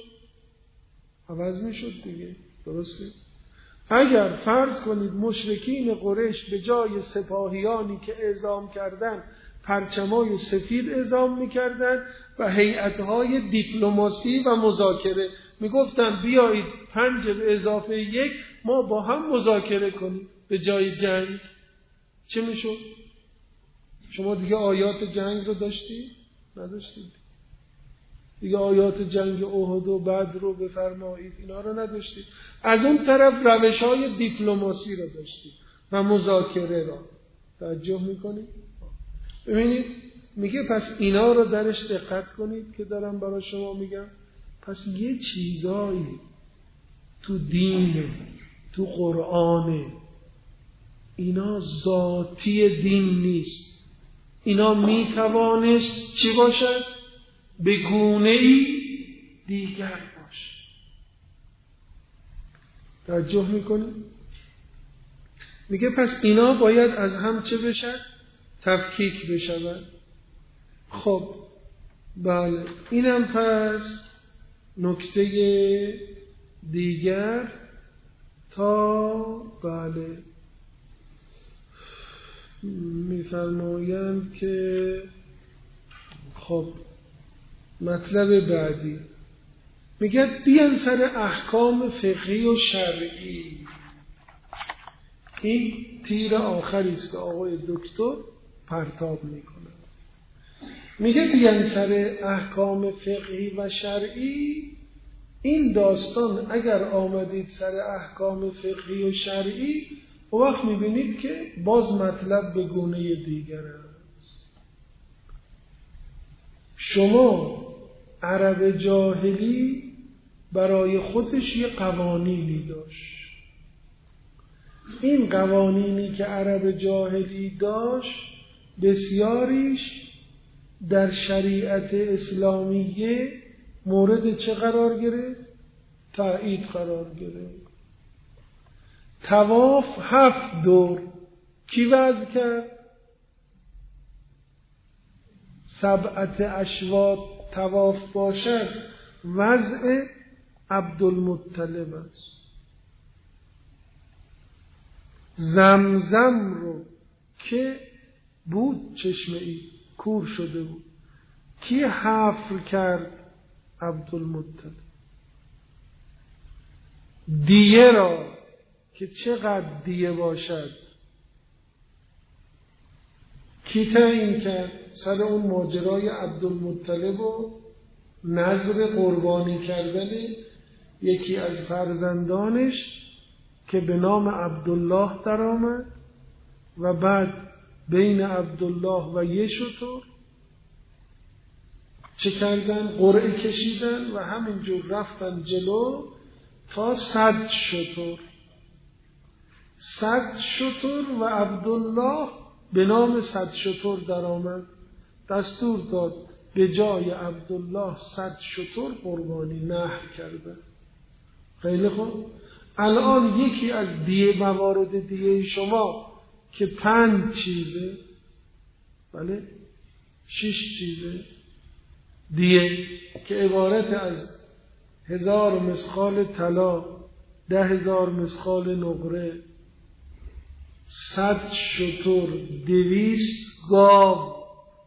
Speaker 1: عوض می شد دیگه. درسته؟ اگر فرض کنید مشرکین قریش به جای سپاهیانی که اعزام کردن پرچمای سفید اعزام میکردن و هیئت‌های دیپلماسی و مذاکره میگفتن بیایید پنج به اضافه یک ما با هم مذاکره کنیم به جای جنگ، چه میشد؟ شما دیگه آیات جنگ رو داشتید؟ نداشتید دیگه. آیات جنگ احد و بدر رو بفرمایید اینا رو نداشتید. از اون طرف روش‌های دیپلماسی رو داشتید و مذاکره را. توجه میکنید؟ ببینید میگه پس اینا رو درش دقت کنید که دارم برای شما میگم. پس یه چیزایی تو دین، تو قرآن، اینا ذاتی دین نیست. اینا میتوانست چی باشد؟ به گونه‌ای دیگر باشه. توجه میکنید؟ میگه پس اینا باید از هم چه بشن؟ تفکیک بشن. خب بله، اینم پس نکته دیگر تا بله میفرمایند که خب مطلب بعدی میگه بیان سر احکام فقهی و شرعی. این تیر آخری است که آقای دکتر پرتاب میکنه. میگه بیان سر احکام فقهی و شرعی. این داستان اگر آمدید سر احکام فقهی و شرعی، و وقت میبینید که باز مطلب به گونه دیگر است. شما عرب جاهلی برای خودش یه قوانینی داشت. این قوانینی که عرب جاهلی داشت بسیاریش در شریعت اسلامیه مورد چه قرار گرفت؟ تایید قرار گرفت. طواف هفت دور کی وضع کرد؟ سبعت اشواط طواف باشد وضع عبدالمطلب است. زمزم رو که بود چشمه ای کور شده بود، کی حفر کرد؟ عبدالمطلب. دیه را که چقدر دیه باشد کی تعیین کرد؟ سر اون ماجرای عبدالمطلب و نذر قربانی کردن یکی از فرزندانش که به نام عبدالله در آمد و بعد بین عبدالله و یه شتر چه کردن؟ قرعه کشیدن و همینجور رفتن جلو تا صد شتر. صد شتر و عبدالله به نام صد شتر در آمد. دستور داد به جای عبدالله صد شتر قربانی نحر کرده. خیلی خوب. الان یکی از دیه موارد دیه شما که پنج چیزه، بله شش چیزه دیه که عبارت از هزار مسخال طلا، ده هزار مسخال نقره، صد شتر، دویست گاو،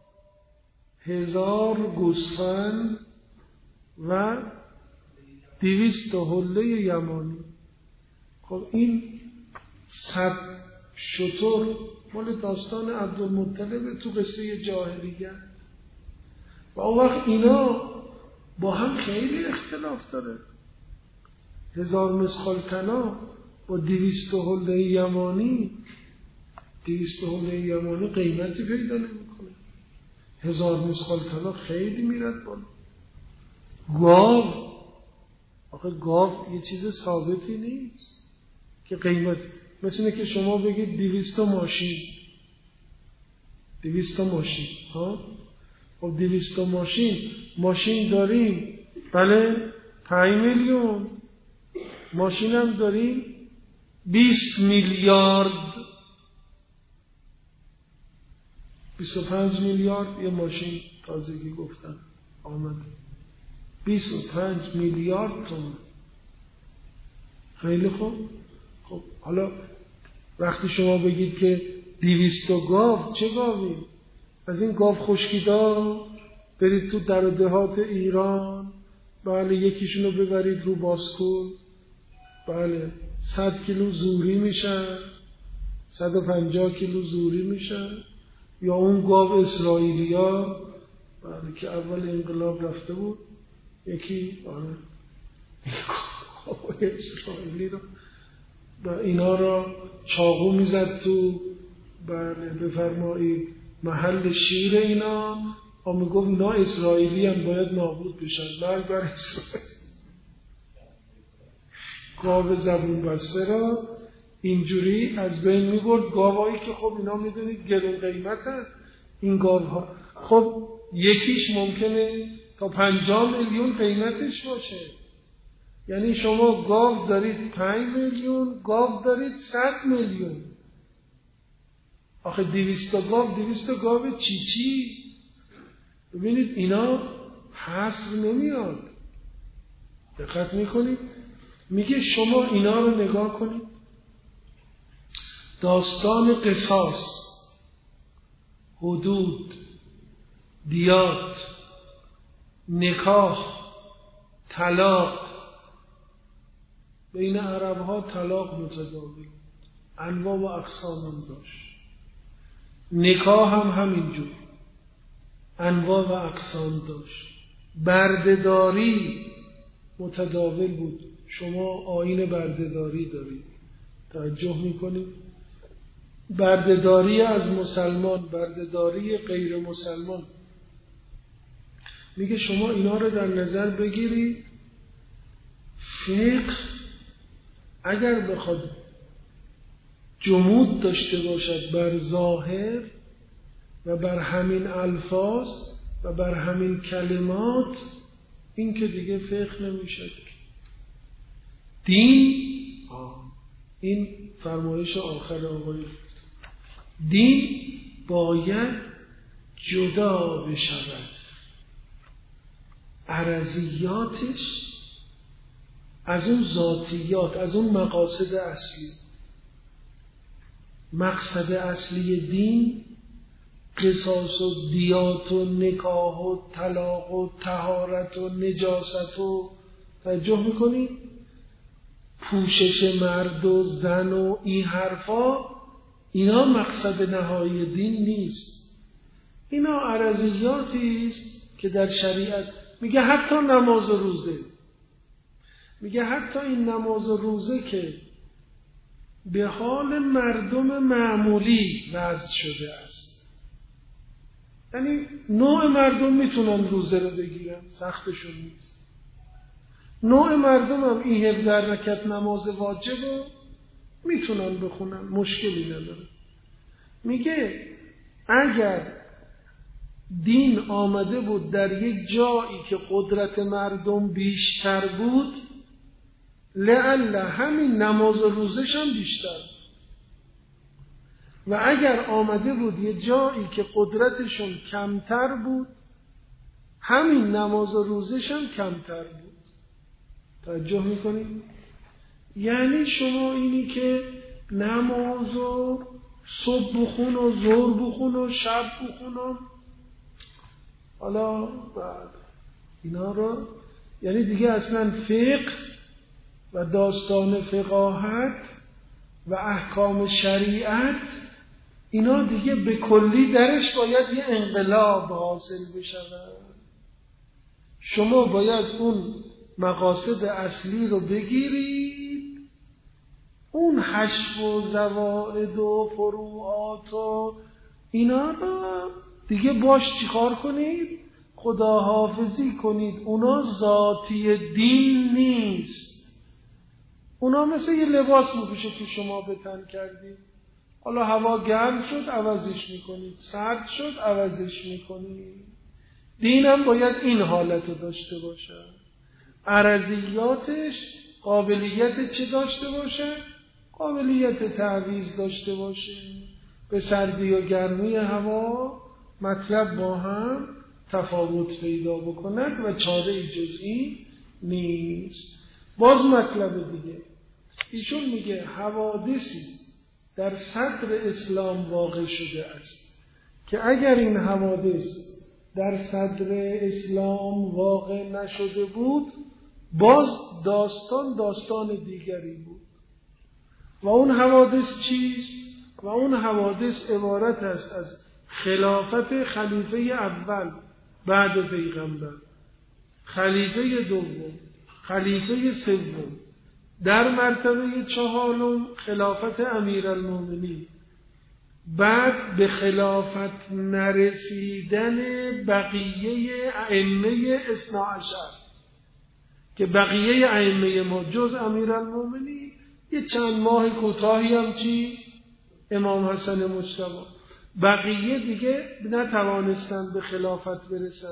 Speaker 1: هزار گوسفند و دویست حله یمانی. خب این صد شتر مال داستان عبدالمطلب تو قصه جاهلیه و اون وقت اینا با هم خیلی اختلاف داره. هزار مسخال طلا با دویست حله یمانی، دویست حله یمانی قیمتی پیدا نمیکنه. هزار مسخال طلا خیلی میرد بالا. گاو، آخه گاو یه چیز ثابتی نیست که قیمت، مثل اینه که شما بگید دویست ماشین، دویست ماشین ها، خب دویست ماشین ماشین داریم، بله پنج میلیون ماشین هم داریم بیست میلیارد، بیست و پنج میلیارد یه ماشین تازگی گفتن آمد، بیست و پنج میلیارد تومان. خیلی خوب. خب حالا وقتی شما بگید که دویست گاو، چه گاوی؟ از این گاو خشکیدار برید تو در و دهات ایران، بله یکیشونو ببرید رو باسکول، بله صد کیلو زوری میشن، صد و پنجاه کیلو زوری میشن. یا اون گاو اسرائیلیا، بله که اول انقلاب رفته بود یکی، بله گاو اسرائیلی رو و اینا را چاقو میزد تو، بله بفرمایید محل شیر اینا، و میگفت اینا اسرائیلی هم باید نابود بشن. مرگ بر اسرائیل. گاو زبون بسته را اینجوری از بین میبرد. گاوایی که خب اینا میدونید گرون قیمت هست این گاوها، خب یکیش ممکنه تا پنجاه میلیون قیمتش باشه. یعنی شما گاو دارید پنج میلیون، گاو دارید صد میلیون. آخه دویست گاو دویست گاو چی چی. ببینید اینا حصر نمیاد. دقت میکنید؟ میگه شما اینا رو نگاه کنید. داستان قصاص، حدود، دیات، نکاح، طلاق. بین عرب ها طلاق متداول، انواع و اقسام هم داشت. نکاح هم همینجور انواع و اقسام داشت. بردهداری متداول بود. شما آیین بردهداری دارید، توجه میکنید؟ بردهداری از مسلمان، بردهداری غیر مسلمان. میگه شما اینا رو در نظر بگیرید. فقه اگر بخواد جمود داشته باشد بر ظاهر و بر همین الفاظ و بر همین کلمات، این که دیگه فقه نمیشه. دین، این فرمایش آخر آقای، دین باید جدا بشود عرضیاتش از اون ذاتیات، از اون مقاصد اصلی. مقصد اصلی دین قصاص و دیات و نکاح و طلاق و طهارت و نجاست و، توجه میکنی؟ پوشش مرد و زن و این حرفا، اینا مقصد نهایی دین نیست. اینا عرضیاتی است که در شریعت میگه. حتی نماز و روزه، میگه حتی این نماز و روزه که به حال مردم معمولی وضع شده است، یعنی نوع مردم میتونن روزه رو بگیرن، سختشون نیست. نوع مردم هم این هفده رکعت نماز واجب رو میتونن بخونن، مشکلی نداره. میگه اگر دین آمده بود در یک جایی که قدرت مردم بیشتر بود، لعل همین نماز و روزش هم بیشتر. و اگر آمده بود یه جایی که قدرتشون کمتر بود، همین نماز و روزش هم کمتر بود. توجه میکنید؟ یعنی شما اینی که نماز و صبح بخون و ظهر بخون و شب بخون و حالا بعد اینا رو، یعنی دیگه اصلا فقه و داستان فقاهت و احکام شریعت، اینا دیگه به کلی درش باید یه انقلاب حاصل بشود. شما باید اون مقاصد اصلی رو بگیرید، اون حشو و زوائد و فروعات و اینا رو دیگه باش چیکار کنید؟ خداحافظی کنید. اونا ذاتی دین نیست. اونا مثل یه لباس میپوشه که شما به تن کردید. حالا هوا گرم شد عوضش میکنید، سرد شد عوضش میکنید. دینم باید این حالت رو داشته باشه. عرضیاتش قابلیت چه داشته باشه؟ قابلیت تعویض داشته باشه. به سردی و گرمی هوا مطلب با هم تفاوت پیدا بکند و چاره جزئی نیست. باز مطلب دیگه ایشون میگه حوادثی در صدر اسلام واقع شده است که اگر این حوادث در صدر اسلام واقع نشده بود، باز داستان داستان دیگری بود. و اون حوادث چیست؟ و اون حوادث عبارت است از خلافت خلیفه اول بعد پیغمبر، خلیفه دوم، خلیفه سوم، در مرتبه چهارم خلافت امیرالمومنین، بعد به خلافت نرسیدن بقیه ائمه اثنا عشر که بقیه ائمه ما جز امیرالمومنین یه چند ماه کوتاهی هم چی؟ امام حسن مجتبی، بقیه دیگه نتوانستن به خلافت برسن.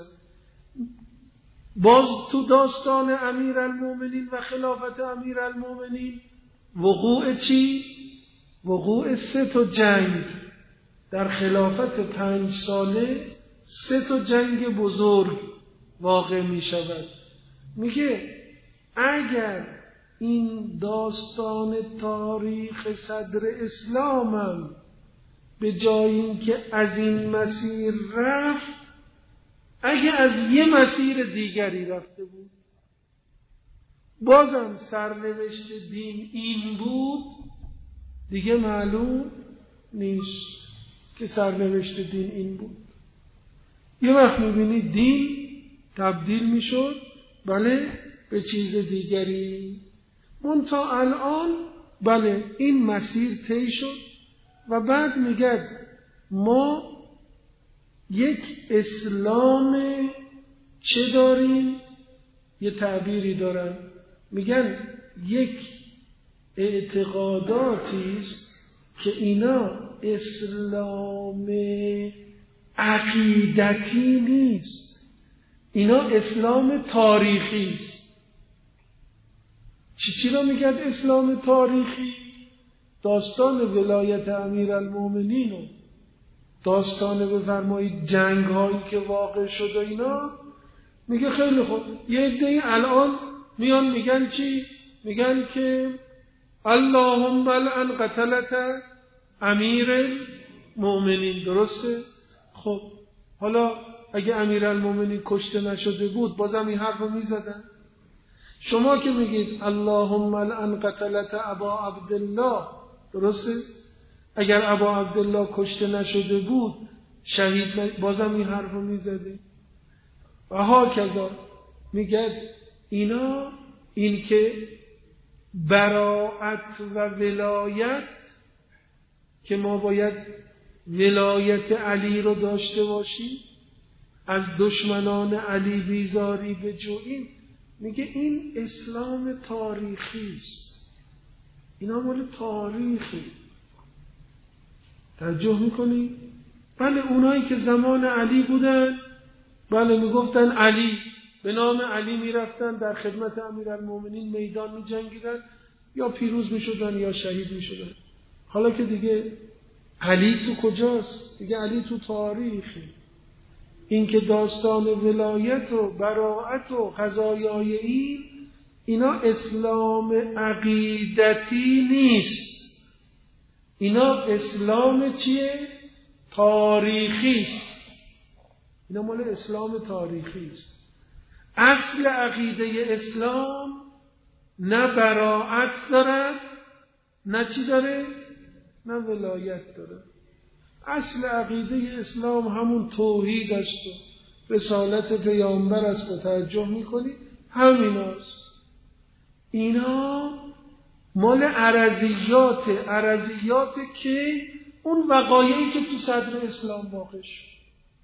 Speaker 1: باز تو داستان امیرالمومنین و خلافت امیرالمومنین وقوع چی؟ وقوع سه تا جنگ. در خلافت پنج ساله سه تا جنگ بزرگ واقع می شود. میگه اگر این داستان تاریخ صدر اسلامم به جای اینکه از این مسیر رفت، اگه از یه مسیر دیگری رفته بود، بازم سرنوشت دین این بود، دیگه معلوم نیست که سرنوشت دین این بود. یه وقت میبینی دین تبدیل میشد بله به چیز دیگری، منتها الان بله این مسیر طی شد و بعد میگه ما یک اسلام چه داریم؟ یه تعبیری دارن میگن یک اعتقاداتی است که اینا اسلام عقیدتی نیست، اینا اسلام تاریخی است. چی چی را میگن اسلام تاریخی؟ داستان ولایت امیرالمومنین و داستان بفرمایید جنگ هایی که واقع شد و اینا، میگه خیلی خوب یه عده‌ای الان میان میگن چی؟ میگن که اللهم لعن قتلة امیرالمومنین. درسته؟ خب حالا اگه امیرالمومنین کشته نشده بود بازم این حرف رو میزدن. شما که میگید اللهم لعن قتلة ابا عبدالله، درسته؟ اگر ابا عبدالله کشته نشده بود شهید ن... بازم این حرف رو میزدی. و ها کذا میگه اینا این که براءت و ولایت که ما باید ولایت علی رو داشته باشیم، از دشمنان علی بیزاری بجوییم، میگه این اسلام تاریخی است، اینا مال تاریخی. توجه میکنی؟ بله اونایی که زمان علی بودن بله میگفتن علی، به نام علی میرفتن در خدمت امیرالمومنین میدان میجنگیدن، یا پیروز میشدن یا شهید میشدن. حالا که دیگه علی تو کجاست؟ دیگه علی تو تاریخی. این که داستان ولایت و براءت و قضایای این اینا اسلام عقیدتی نیست، اینا اسلام چیه؟ تاریخی است. اینا مال اسلام تاریخی است. اصل عقیده اسلام نه براءت دارد نه چی داره؟ نه ولایت داره. اصل عقیده اسلام همون توحید است و رسالت پیامبر است و توجه میکنی همیناست. اینا مال عرضیات عرضیات که اون وقایعی که تو صدر اسلام واقع شد.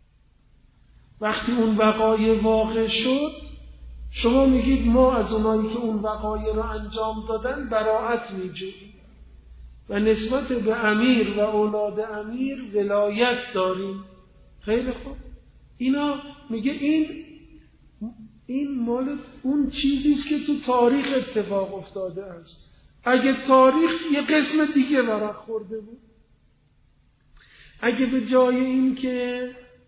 Speaker 1: وقتی اون وقایع واقع شد شما میگید ما از اونایی که اون وقایع رو انجام دادن براءت میجوییم و نسبت به امیر و اولاد امیر ولایت داریم. خیلی خوب، اینا میگه این این مال اون چیزی است که تو تاریخ اتفاق افتاده است. اگه تاریخ یه قسم دیگه ورق خورده بود، اگه به جای این که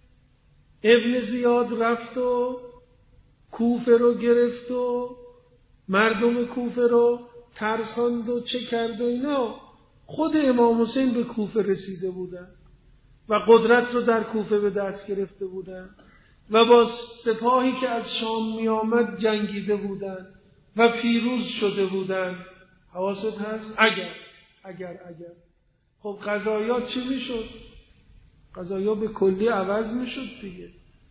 Speaker 1: ابن زیاد رفت و کوفه رو گرفت و مردم کوفه رو ترساند و چه کرد و اینا، خود امام حسین به کوفه رسیده بودن و قدرت رو در کوفه به دست گرفته بودن و با سپاهی که از شام می آمد جنگیده بودن و پیروز شده بودن. حواست هست؟ اگر اگر اگر خب قضایا چی می شد؟ قضایا به کلی عوض می شد دیگه،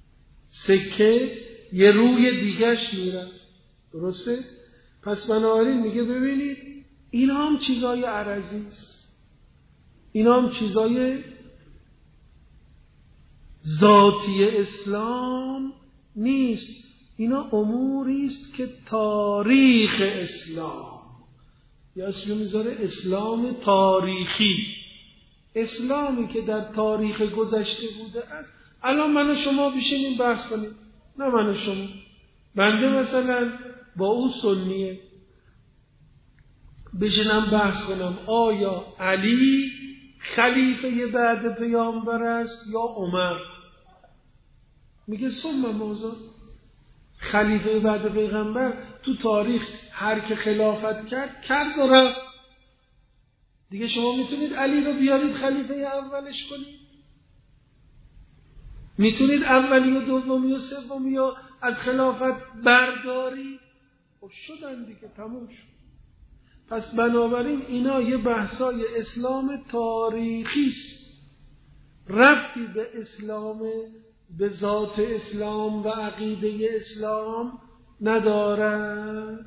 Speaker 1: سکه یه روی دیگش می رفت. درسته؟ پس بنابراین میگه ببینید اینا هم چیزای عرضی است، اینا هم چیزای ذاتی اسلام نیست، اینا اموری است که تاریخ اسلام، یا اسمو میذاره اسلام تاریخی، اسلامی که در تاریخ گذشته بوده است. الان من و شما بشینیم بحث کنیم، نه من و شما، بنده مثلا با او سنیه بشینم بحث کنم آیا علی خلیفه بعد پیامبر است یا عمر؟ میگه ثم ماذا؟ خلیفه بعد پیغمبر تو تاریخ هر که خلافت کرد کرد و رفت. دیگه شما میتونید علی رو بیارید خلیفه اولش کنید؟ میتونید اولی و دومی و سومی رو از خلافت برداری؟ خب شدن دیگه، تموم شد. پس بنابراین اینا یه بحثای اسلام تاریخی است، ربطی به اسلام، به ذات اسلام و عقیده اسلام ندارد.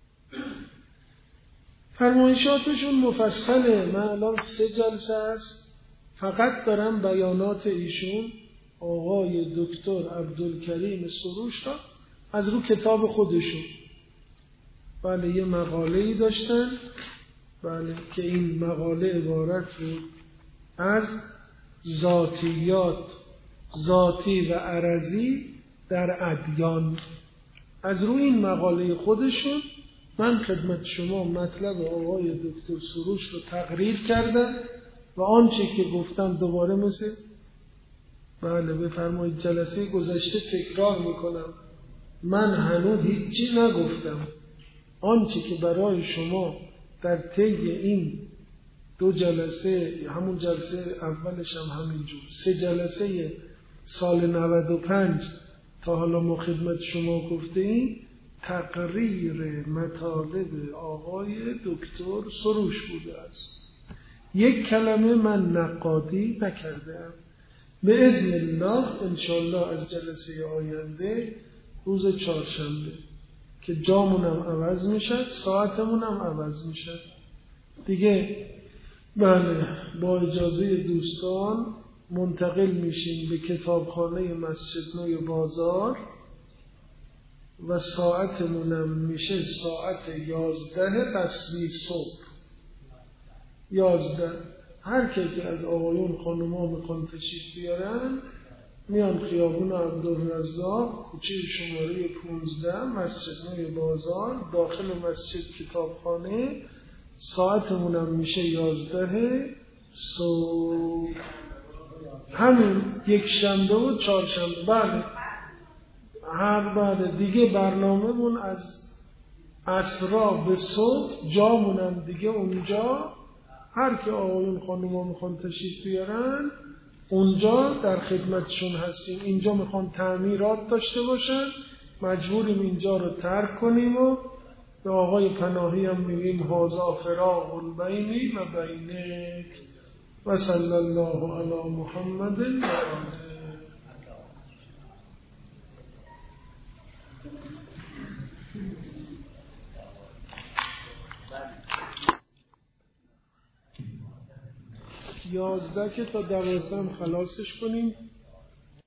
Speaker 1: فرمایشاتشون مفصله، من الان سه جلسه است فقط دارم بیانات ایشون آقای دکتر عبدالکریم سروش را از رو کتاب خودشون. بله یه مقاله‌ای داشتن، بله که این مقاله عبارت بود از ذاتیات، ذاتی و عرضی در ادیان. از روی این مقاله خودشون من خدمت شما مطلب آقای دکتر سروش رو تقریر کردم و آنچه که گفتم دوباره مثل بله بفرمایید جلسه گذشته تکرار میکنم. من هنوز هیچی نگفتم. آنچه که برای شما در طی این دو جلسه، همون جلسه اولش هم همینجور، سه جلسه سال نود و پنج تا حالا ما خدمت شما گفته این تقریر مطالب آقای دکتر سروش بوده است. یک کلمه من نقادی نکردم. به اذن الله انشالله از جلسه آینده روز چهارشنبه که جامونم عوض میشه، ساعتمونم عوض میشه دیگه، بله با اجازه دوستان منتقل میشیم به کتابخانه مسجد نوی بازار و ساعتمونم میشه ساعت یازده قصری صبح. یازده هر کسی از آقایون خانوما میخوان تشریف بیارن میان خیابون عبدالرزاق کوچه شماره پونزده مسجد نوی بازار داخل مسجد کتابخانه. ساعتمونم میشه یازده صبح، همین یک شنبه و چهارشنبه. بله هر بعد دیگه برنامه‌مون از عصرا به صبح، جامونم دیگه اونجا هر که آقایون خانوما میخوان تشریف بیارن اونجا در خدمتشون هستیم. اینجا میخوان تعمیرات داشته باشن، مجبوریم اینجا رو ترک کنیم و به آقای پناهی هم میگیم هذا فراق بینی و بینک و صلی الله علی محمد و آله. یازده که تا دوازده خلاصش کنیم.